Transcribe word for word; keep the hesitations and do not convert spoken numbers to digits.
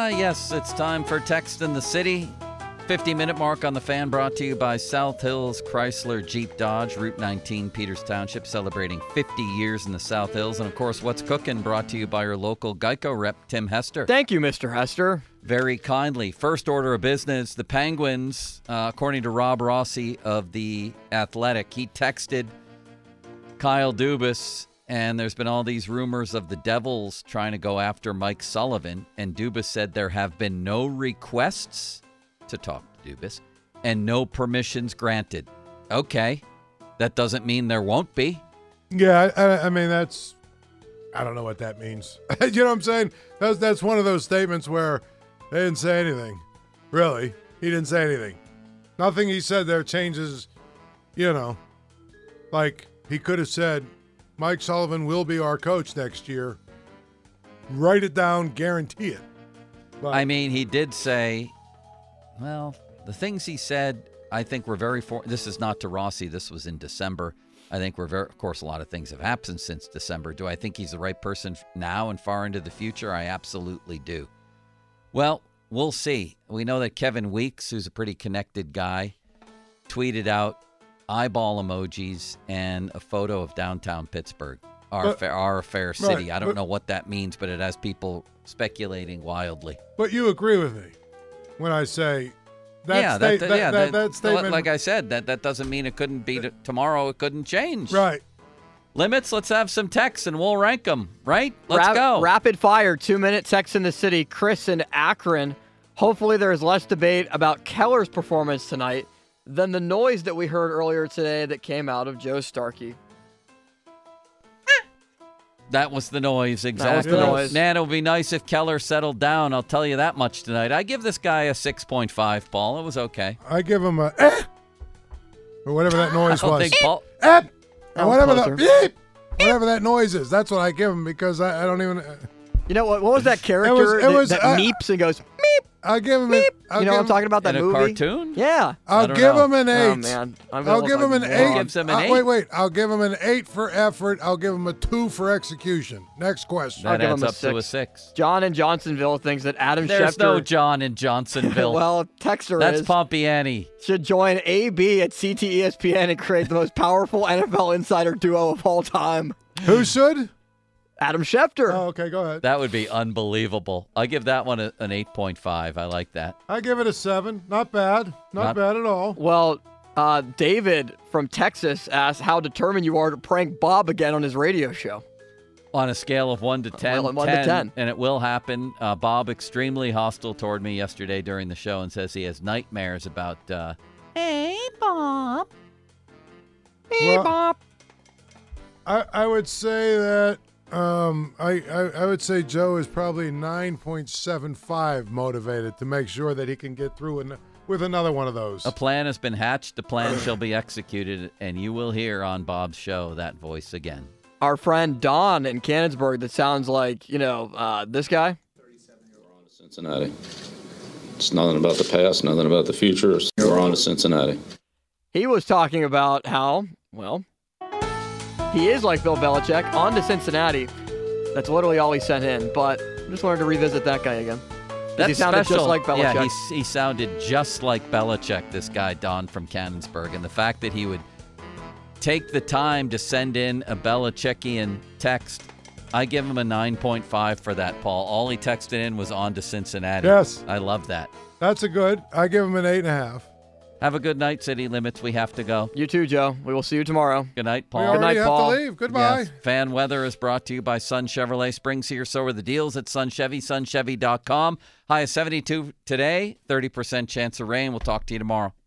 Ah, yes, it's time for Text in the City. fifty-minute mark on the Fan, brought to you by South Hills Chrysler Jeep Dodge, Route nineteen, Peters Township, celebrating fifty years in the South Hills. And, of course, What's Cooking, brought to you by your local Geico rep, Tim Hester. Thank you, Mister Hester. Very kindly. First order of business, the Penguins, uh, according to Rob Rossi of The Athletic, he texted Kyle Dubas, and there's been all these rumors of the Devils trying to go after Mike Sullivan, and Dubas said there have been no requests to talk to Dubas and no permissions granted. Okay, that doesn't mean there won't be. Yeah, I, I mean, that's, I don't know what that means. You know what I'm saying? That's, that's one of those statements where they didn't say anything. Really, he didn't say anything. Nothing he said there changes, you know, like he could have said, Mike Sullivan will be our coach next year. Write it down, guarantee it. But, I mean, he did say, well, the things he said, I think were very, for- this is not to Rossi, this was in December. I think we're very, of course, a lot of things have happened since December. Do I think he's the right person now and far into the future? I absolutely do. Well, we'll see. We know that Kevin Weeks, who's a pretty connected guy, tweeted out eyeball emojis and a photo of downtown Pittsburgh, our, but, fa- our fair city. right, I don't but, know what that means, but it has people speculating wildly. But you agree with me when I say that, yeah, sta- that, that, yeah, that, that, that statement. Like I said, that, that doesn't mean it couldn't be t- tomorrow. It couldn't change. Right. Limits, let's have some texts and we'll rank them, right? Let's Rap- go. Rapid fire, two-minute text in the city. Chris in Akron. Hopefully there is less debate about Keller's performance tonight than the noise that we heard earlier today that came out of Joe Starkey. That was the noise, exactly. That was the noise. Man, it would be nice if Keller settled down. I'll tell you that much tonight. I give this guy a six point five, Paul. It was okay. I give him a eh, or whatever that noise I don't was. think Paul- Eh, or was whatever closer. that, beep, whatever that noise is. That's what I give him because I, I don't even. Uh, You know what? What was that character was- it that, was, that uh, meeps and goes meep? I'll give him. A, I'll You know give what I'm him, talking about? That In a movie? cartoon? Yeah. I'll I don't give know. him an eight. Oh man, I'm I'll gonna give look him an like eight. moron. Gives him an Uh, eight? Wait, wait. I'll give him an eight for effort. I'll give him a two for execution. Next question. That give adds him a up to a six. six. John in Johnsonville thinks that Adam There's Schefter. no John in Johnsonville. well, Texter That's is. Pompiani. should join A B at C T E S P N and create the most powerful N F L insider duo of all time. Who should? Adam Schefter. Oh, okay. Go ahead. That would be unbelievable. I give that one a, an eight point five. I like that. I give it a seven. Not bad. Not, Not- bad at all. Well, uh, David from Texas asked how determined you are to prank Bob again on his radio show. On a scale of one to ten, Well, one to ten. and it will happen. Uh, Bob extremely hostile toward me yesterday during the show and says he has nightmares about. Uh, hey, Bob. Hey, Well- Bob. I, I would say that um, I, I I would say Joe is probably nine point seven five motivated to make sure that he can get through an, with another one of those. A plan has been hatched. The plan shall be executed, and you will hear on Bob's show that voice again. Our friend Don in Canonsburg that sounds like, you know, uh, this guy. Cincinnati. It's nothing about the past, nothing about the future. We're on to Cincinnati. He was talking about how, well, he is like Bill Belichick, on to Cincinnati. That's literally all he sent in, but I just wanted to revisit that guy again. 'Cause That's he sounded special. just like Belichick. Yeah, he, he sounded just like Belichick, this guy, Don from Canonsburg. And the fact that he would take the time to send in a Belichickian text, I give him a nine point five for that, Paul. All he texted in was on to Cincinnati. Yes. I love that. That's a good. I give him an eight and a half. Have a good night, City Limits. We have to go. You too, Joe. We will see you tomorrow. Good night, We Paul. already night, have Paul. to leave. Goodbye. Yes. Fan weather is brought to you by Sun Chevrolet. Spring's here, so are the deals at Sun Chevy, sun chevy dot com. High of seventy-two today, thirty percent chance of rain. We'll talk to you tomorrow.